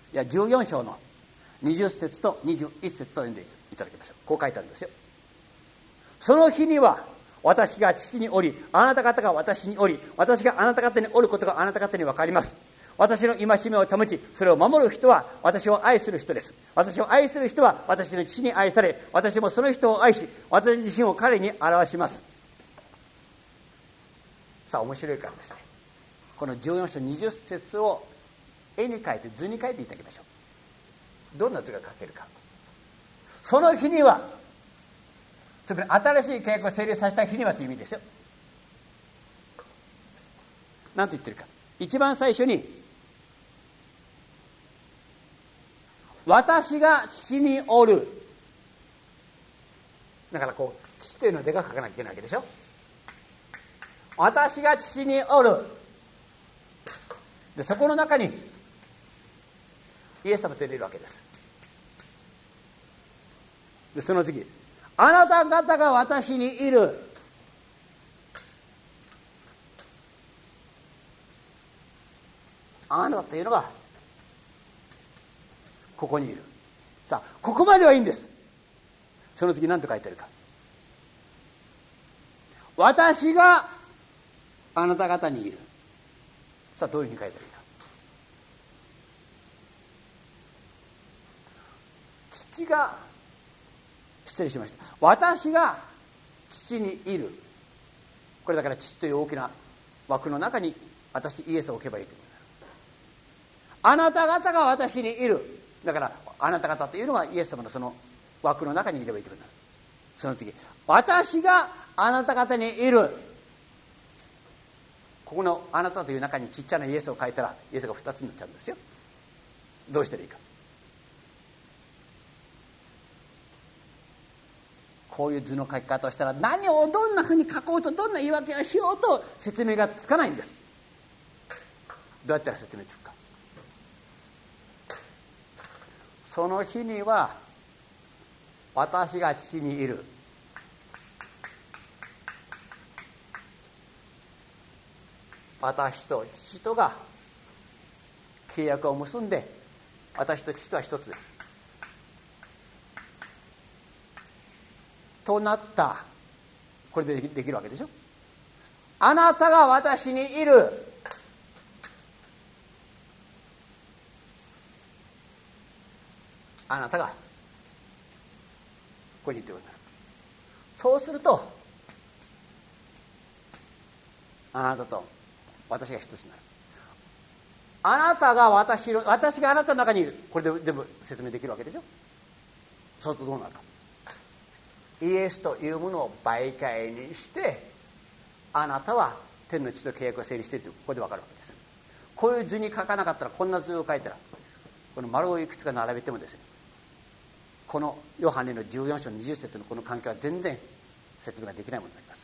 20節と21節と読んでいただきましょう。こう書いてあるんですよ。その日には私が父におり、あなた方が私におり、私があなた方におることがあなた方に分かります。私の戒めを保ち、それを守る人は私を愛する人です。私を愛する人は私の父に愛され、私もその人を愛し、私自身を彼に表します。さあ、面白いからですね、この14章20節を絵に描いて図に描いていただきましょう。どんな図が描けるか。その日には、つまり新しい契約を成立させた日にはという意味ですよ。何と言ってるか。一番最初に、私が父におる。だからこう父というのでかく書かなきゃいけないわけでしょ。私が父におる。でそこの中にイエス様と入れるわけです。でその次、あなた方が私にいる。あなたというのがここにいる。さあ、ここまではいいんです。その次何と書いてあるか。私があなた方にいる。さあ、どういうふうに書いてあるか。父が、失礼しました。私が父にいる。これだから父という大きな枠の中に私イエスを置けばいいということだ。あなた方が私にいる。だからあなた方というのはイエス様のその枠の中にいればいいということだ。その次、私があなた方にいる。ここのあなたという中にちっちゃなイエスを書いたらイエスが2つになっちゃうんですよ。どうしたらいいか。こういう図の書き方をしたら何をどんなふうに書こうとどんな言い訳をしようと説明がつかないんです。どうやったら説明つくか。その日には私が父にいる。私と父とが契約を結んで、私と父とは一つです。となった。これでできるわけでしょ。あなたが私にいる。あなたがここにいるということになる。そうするとあなたと私が一つになる。あなたが私があなたの中にいる。これで全部説明できるわけでしょ。そうするとどうなるか。イエスというものを媒介にしてあなたは天の父と契約を成立しているとここで分かるわけです。こういう図に書かなかったら、こんな図を書いたらこの丸をいくつか並べてもですね、このヨハネの14章20節のこの関係は全然説明ができないものになります。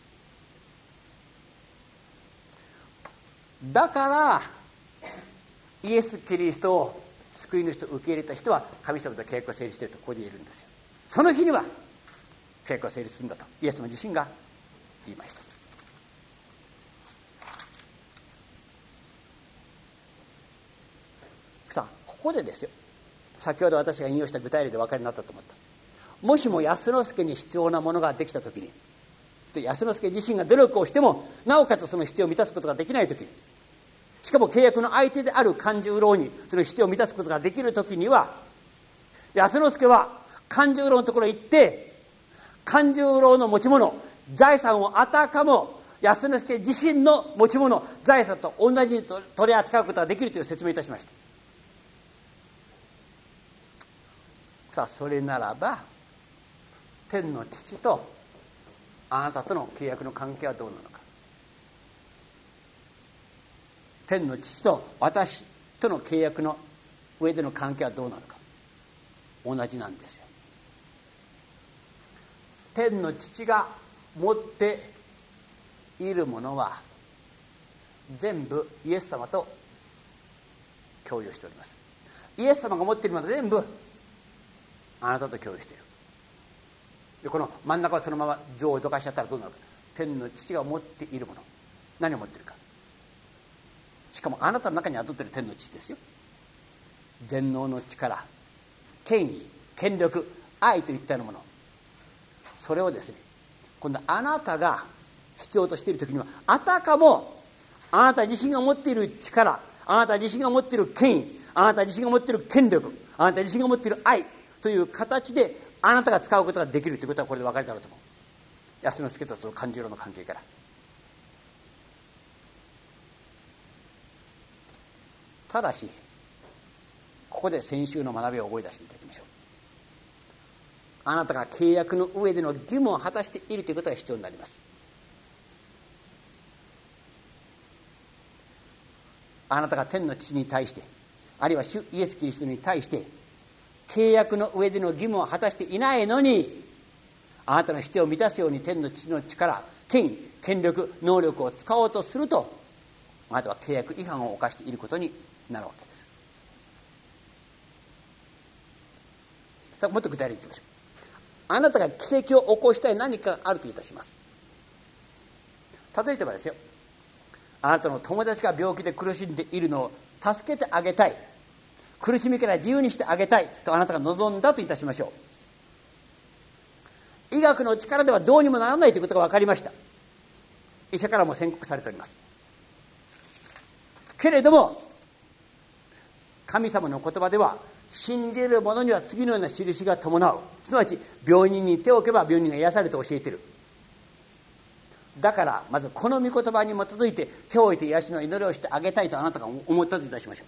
だからイエス・キリストを救い主と受け入れた人は神様と契約を成立しているとここで言えるんですよ。その日には契約を成立するんだとイエス様自身が言いました。さあ、ここでですよ、先ほど私が引用した具体例でお分かりになったと思った。もしも安之助に必要なものができたときに、安之助自身が努力をしてもなおかつその必要を満たすことができないときに、しかも契約の相手である勘十郎にその必要を満たすことができるときには、安之助は勘十郎のところへ行って、勘十郎の持ち物、 財産をあたかも安之助自身の持ち物財産と同じに取り扱うことができるという説明いたしました。さあそれならば天の父とあなたとの契約の関係はどうなのか。天の父と私との契約の上での関係はどうなのか。同じなんですよ。天の父が持っているものは全部イエス様と共有しております。イエス様が持っているものは全部あなたと共有している。でこの真ん中をそのまま像をどかしちゃったらどうなるか。天の父が持っているもの、何を持っているか。しかもあなたの中に宿っている天の父ですよ。全能の力、権威、権力、愛といったようなもの、それをですね、今度あなたが必要としている時にはあたかもあなた自身が持っている力、あなた自身が持っている権威、あなた自身が持っている権力、あなた自身が持っている愛という形であなたが使うことができるということはこれで分かりだろうと思う。安之助とその勘十郎の関係から。ただしここで先週の学びを覚え出していただきましょう。あなたが契約の上での義務を果たしているということが必要になります。あなたが天の父に対して、あるいは主イエス・キリストに対して契約の上での義務を果たしていないのに、あなたの必要を満たすように天の父の力、権威、権力、能力を使おうとすると、あなたは契約違反を犯していることになるわけです。さあもっと具体的にいきましょう。あなたが奇跡を起こしたい何かがあるといたします。例えばですよ、あなたの友達が病気で苦しんでいるのを助けてあげたい、苦しみから自由にしてあげたいとあなたが望んだといたしましょう。医学の力ではどうにもならないということが分かりました。医者からも宣告されております。けれども神様の言葉では、信じる者には次のような印が伴う。すなわち病人に手を置けば病人が癒されると教えている。だからまずこの御言葉に基づいて手を置いて癒しの祈りをしてあげたいとあなたが思ったといたしましょう。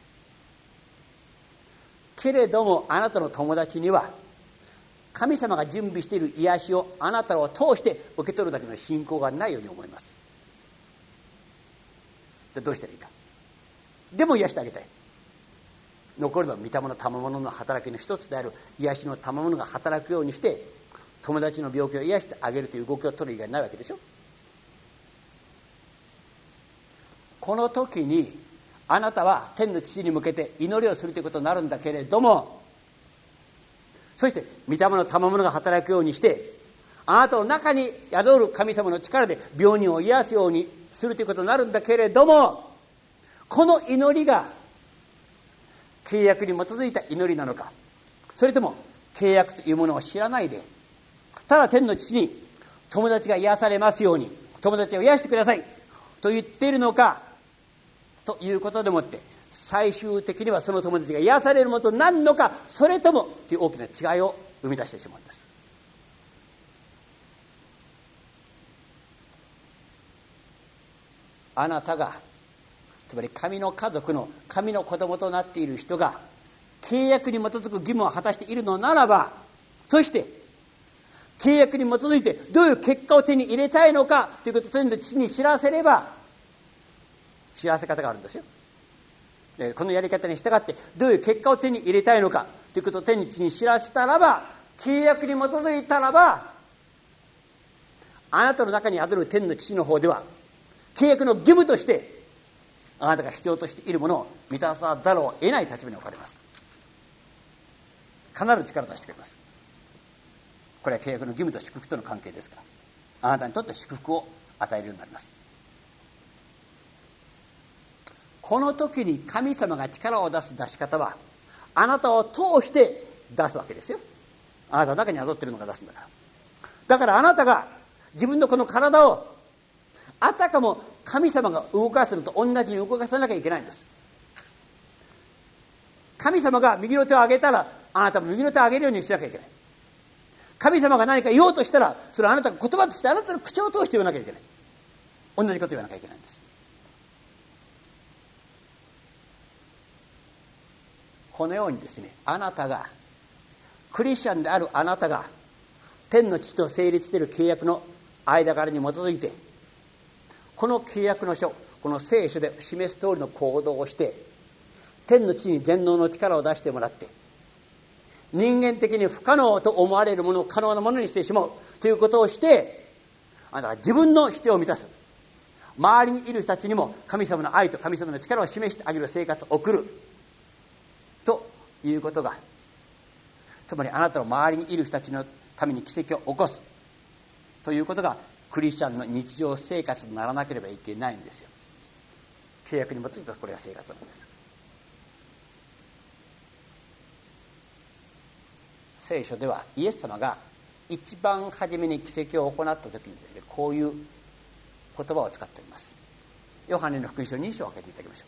けれどもあなたの友達には神様が準備している癒しをあなたを通して受け取るだけの信仰がないように思います。でどうしたらいいか。でも癒してあげたい。残るのは御霊の賜物の働きの一つである癒しの賜物が働くようにして友達の病気を癒してあげるという動きを取る以外ないわけでしょ。この時にあなたは天の父に向けて祈りをするということになるんだけれども、そして御霊の賜物が働くようにしてあなたの中に宿る神様の力で病人を癒すようにするということになるんだけれども、この祈りが契約に基づいた祈りなのか、それとも契約というものを知らないでただ天の父に友達が癒されますように、友達を癒してくださいと言っているのかということでもって最終的にはその友達が癒されるものとなるのか、それともという大きな違いを生み出してしまうんです。あなたがつまり神の家族の神の子供となっている人が契約に基づく義務を果たしているのならば、そして契約に基づいてどういう結果を手に入れたいのかということを天の父に知らせれば、知らせ方があるんですよ。でこのやり方に従ってどういう結果を手に入れたいのかということを天の父に知らせたらば、契約に基づいたらば、あなたの中に宿る天の父の方では契約の義務としてあなたが必要としているものを満たさざるを得ない立場に置かれます。必ず力を出してくれます。これは契約の義務と祝福との関係ですから、あなたにとって祝福を与えるようになります。この時に神様が力を出す出し方はあなたを通して出すわけですよ。あなたの中に宿っているのが出すんだから。だからあなたが自分のこの体をあたかも神様が動かすのと同じに動かさなきゃいけないんです。神様が右の手を上げたらあなたも右の手を上げるようにしなきゃいけない。 神様が何か言おうとしたら、それはあなたが言葉としてあなたの口を通して言わなきゃいけない。同じこと言わなきゃいけないんです。このようにですね、あなたがクリスチャンであるあなたが天の父と成立している契約の間柄に基づいて、この契約の書、この聖書で示す通りの行動をして天の父に全能の力を出してもらって、人間的に不可能と思われるものを可能なものにしてしまうということをして、あなたは自分の必要を満たす、周りにいる人たちにも神様の愛と神様の力を示してあげる生活を送るということが、つまりあなたの周りにいる人たちのために奇跡を起こすということがクリスチャンの日常生活とならなければいけないんですよ。契約に基づいてこれが生活なんです。聖書ではイエス様が一番初めに奇跡を行った時にですね、こういう言葉を使っております。ヨハネの福音書2章を開けていただきましょ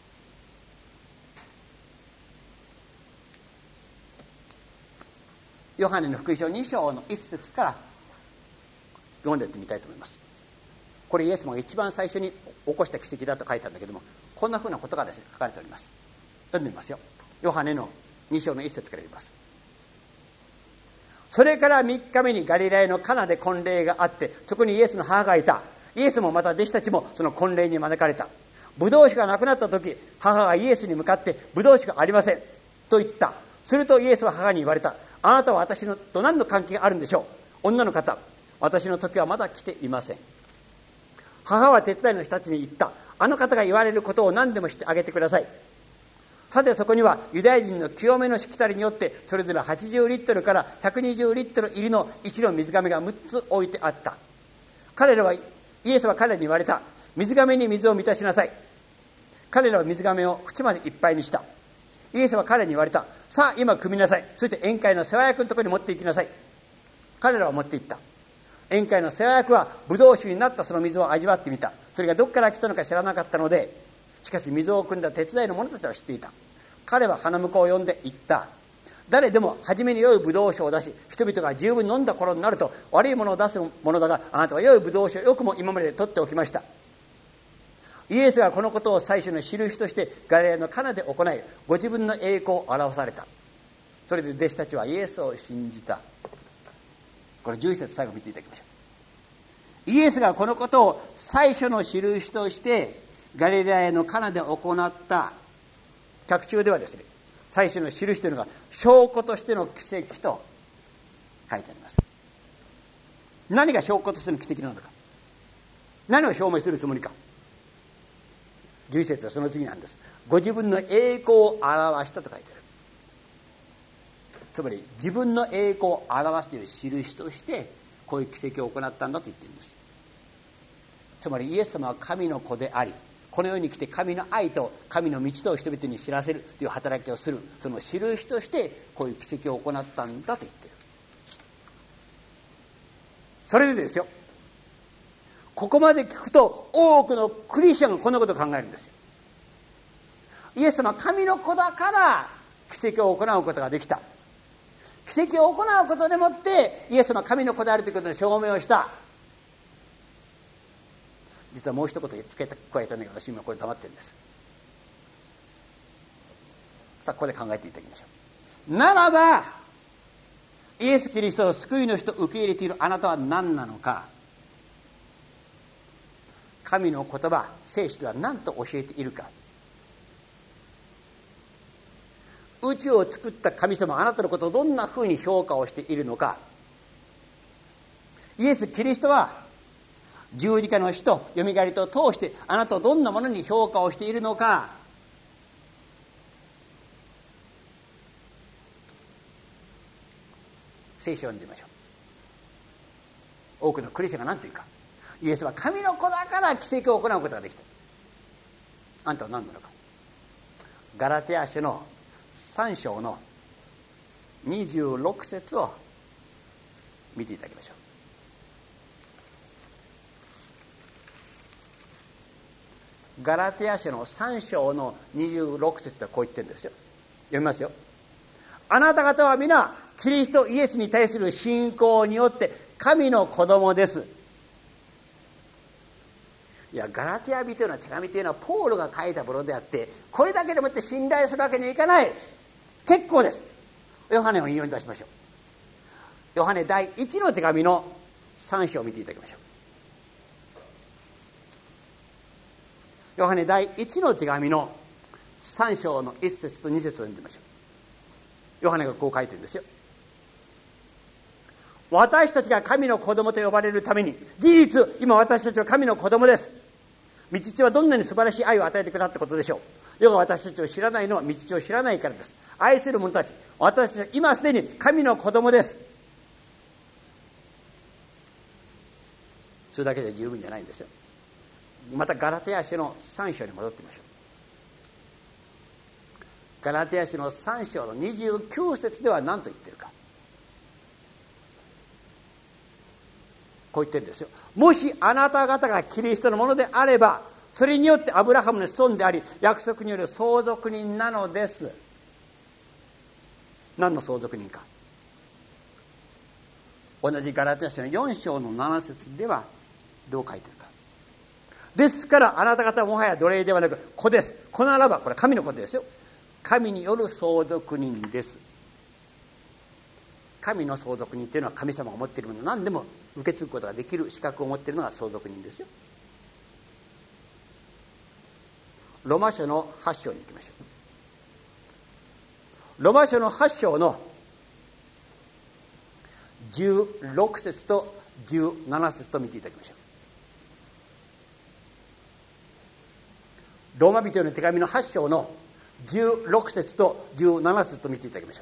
う。ヨハネの福音書2章の1節から読んでいってみたいと思います。これイエス様が一番最初に起こした奇跡だと書いてあるんだけども、こんなふうなことがですね書かれております。読んでみますよ。ヨハネの2章の1節から読みます。それから3日目にガリラヤのカナで婚礼があって、そこにイエスの母がいた。イエスもまた弟子たちもその婚礼に招かれた。ブドウ酒がなくなった時、母がイエスに向かって、ブドウ酒がありませんと言った。するとイエスは母に言われた。あなたは私のと何の関係があるんでしょう。女の方、私の時はまだ来ていません。母は手伝いの人たちに言った。あの方が言われることを何でもしてあげてください。さてそこにはユダヤ人の清めのしきたりによってそれぞれ80リットルから120リットル入りの石の水甕が6つ置いてあった。イエスは彼らに言われた。水甕に水を満たしなさい。彼らは水甕を縁までいっぱいにした。イエスは彼らに言われた。さあ今汲みなさい。そして宴会の世話役のところに持って行きなさい。彼らは持って行った。宴会の世話役はブドウ酒になったその水を味わってみた。それがどこから来たのか知らなかったので、しかし水を汲んだ手伝いの者たちは知っていた。彼は花婿を呼んで言った。誰でも初めに良いブドウ酒を出し、人々が十分飲んだ頃になると悪いものを出すものだが、あなたは良いブドウ酒をよくも今まで取っておきました。イエスはこのことを最初の印としてガリラヤのカナで行い、ご自分の栄光を表された。それで弟子たちはイエスを信じた。これ11節最後見ていただきましょう。イエスがこのことを最初の印としてガリラヤのカナで行った脚注ではですね、最初の印というのが証拠としての奇跡と書いてあります。何が証拠としての奇跡なのか、何を証明するつもりか。11節はその次なんです。ご自分の栄光を表したと書いてある。つまり自分の栄光を表すという印としてこういう奇跡を行ったんだと言っているんです。つまりイエス様は神の子であり、この世に来て神の愛と神の道とを人々に知らせるという働きをする、その印としてこういう奇跡を行ったんだと言っている。それでですよ、ここまで聞くと多くのクリスチャンがこんなことを考えるんですよ。イエス様は神の子だから奇跡を行うことができた。奇跡を行うことでもってイエス様は神の子であるということで証明をした。実はもう一言付け加えたんだけど、私今これ黙ってるんです。さあここで考えていただきましょう。ならばイエス・キリストを救いの人と受け入れているあなたは何なのか。神の言葉、聖書では何と教えているか。宇宙を作った神様、あなたのことをどんなふうに評価をしているのか。イエス・キリストは十字架の死とよみがえりと通してあなたをどんなものに評価をしているのか。聖書を読んでみましょう。多くのクリスチャンが何というか、イエスは神の子だから奇跡を行うことができた。あんたは何なのか。ガラテヤ書の3章の26節を見ていただきましょう。ガラテヤ書の3章の26節はこう言ってるんですよ。読みますよ。あなた方は皆キリストイエスに対する信仰によって神の子供です。いや、ガラテヤ人への手紙というのはポールが書いたものであって、これだけでもって信頼するわけにはいかない。結構です。ヨハネを引用に出しましょう。ヨハネ第1の手紙の3章を見ていただきましょう。ヨハネ第1の手紙の3章の1節と2節を読んでみましょう。ヨハネがこう書いてるんですよ。私たちが神の子供と呼ばれるために、事実今私たちは神の子供です。御父はどんなに素晴らしい愛を与えてくださったことでしょう。世が私たちを知らないのは御父を知らないからです。愛する者たち、私たちは今すでに神の子供です。それだけで十分じゃないんですよ。またガラテヤ書の3章に戻ってみましょう。ガラテヤ書の3章の29節では何と言ってるか。こう言ってるんですよ。もしあなた方がキリストのものであれば、それによってアブラハムの子孫であり、約束による相続人なのです。何の相続人か。同じガラテヤ書の4章の7節ではどう書いてるか。ですからあなた方はもはや奴隷ではなく子です。子ならば、これ神のことですよ。神による相続人です。神の相続人というのは神様が持っているもの何でも受け継ぐことができる資格を持っているのが相続人ですよ。ロマ書の8章に行きましょう。ロマ書の8章の16節と17節と見ていただきましょう。ローマ人への手紙の8章の16節と17節と見ていただきましょう。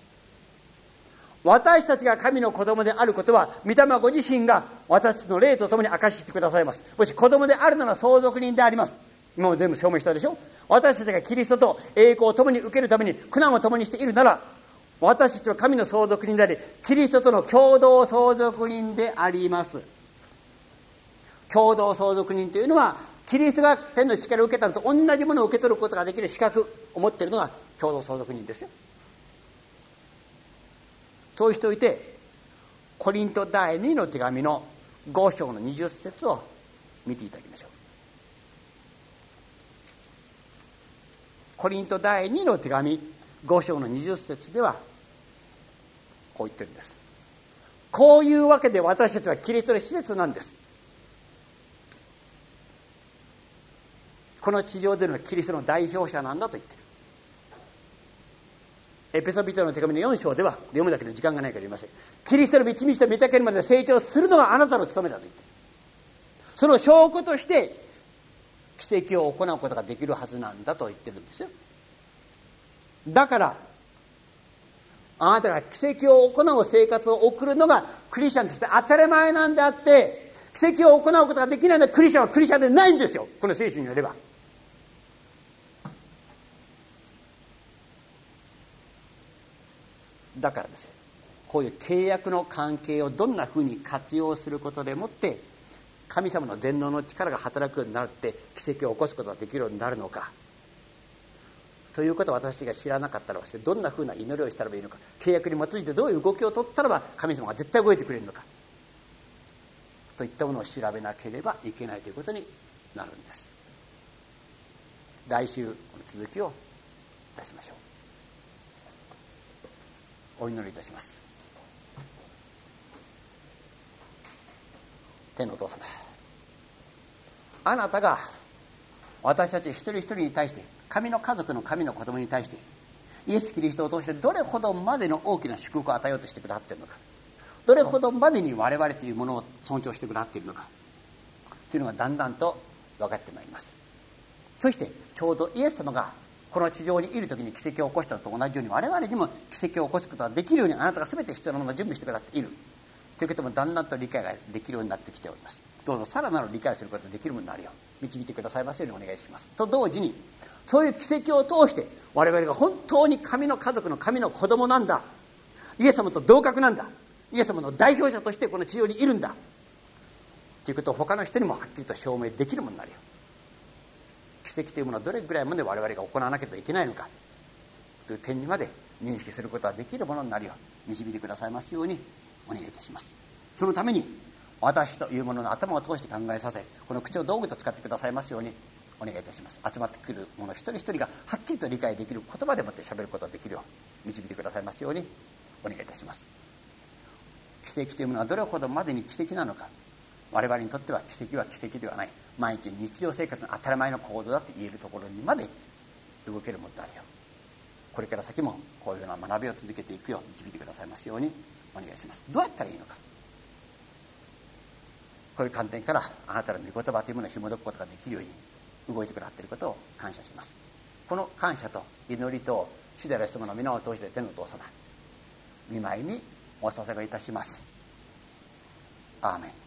私たちが神の子供であることは、御霊ご自身が私たちの霊とともに証ししてくださいます。もし子供であるなら相続人であります。今も全部証明したでしょ。私たちがキリストと栄光を共に受けるために苦難を共にしているなら、私たちは神の相続人であり、キリストとの共同相続人であります。共同相続人というのは、キリストが天の力を受けたのと同じものを受け取ることができる資格を持っているのが共同相続人ですよ。そうしておいて、コリント第2の手紙の5章の20節を見ていただきましょう。コリント第2の手紙5章の20節ではこう言ってるんです。こういうわけで私たちはキリストの子孫なんです。この地上でのキリストの代表者なんだと言っている。エペソビトの手紙の4章では、読むだけの時間がないから言いません。キリストの導きと御岳にまで成長するのがあなたの務めだと言っている。その証拠として奇跡を行うことができるはずなんだと言ってるんですよ。だからあなたが奇跡を行う生活を送るのがクリスチャンとして当たり前なんであって、奇跡を行うことができないのはクリスチャンはクリスチャンでないんですよ。この聖書によれば。だからですよ、こういう契約の関係をどんなふうに活用することでもって神様の全能の力が働くようになって奇跡を起こすことができるようになるのかということを私が知らなかったらば、どんなふうな祈りをしたらばいいのか、契約に基づいてどういう動きを取ったらば神様が絶対動いてくれるのかといったものを調べなければいけないということになるんです。来週この続きをいたしましょう。お祈りいたします。天のお父様、あなたが私たち一人一人に対して、神の家族の神の子供に対してイエス・キリストを通してどれほどまでの大きな祝福を与えようとしてくださっているのか、どれほどまでに我々というものを尊重してくださっているのかというのがだんだんと分かってまいります。そしてちょうどイエス様がこの地上にいる時に奇跡を起こしたのと同じように、我々にも奇跡を起こすことができるようにあなたが全て必要なものを準備してくださっているということもだんだんと理解ができるようになってきております。どうぞさらなる理解することができるものになるよう導いてくださいますようにお願いします。と同時に、そういう奇跡を通して我々が本当に神の家族の神の子供なんだ、イエス様と同格なんだ、イエス様の代表者としてこの地上にいるんだということを他の人にもはっきりと証明できるものになるよ。奇跡というものはどれぐらいまで我々が行わなければいけないのかという点にまで認識することができるものになるよう導いてくださいますようにお願いいたします。そのために私というものの頭を通して考えさせ、この口を道具と使ってくださいますようにお願いいたします。集まってくる者一人一人がはっきりと理解できる言葉でもって喋ることができるよう導いてくださいますようにお願いいたします。奇跡というものはどれほどまでに奇跡なのか、我々にとっては奇跡は奇跡ではない、毎日日常生活の当たり前の行動だと言えるところにまで動けるものであるよう、これから先もこういうような学びを続けていくよう導いてくださいますようにお願いします。どうやったらいいのか、こういう観点からあなたの御言葉というものを紐解くことができるように動いてくださっていることを感謝します。この感謝と祈りと主である人の皆を通して天のお父様御前にお捧げいたします。アーメン。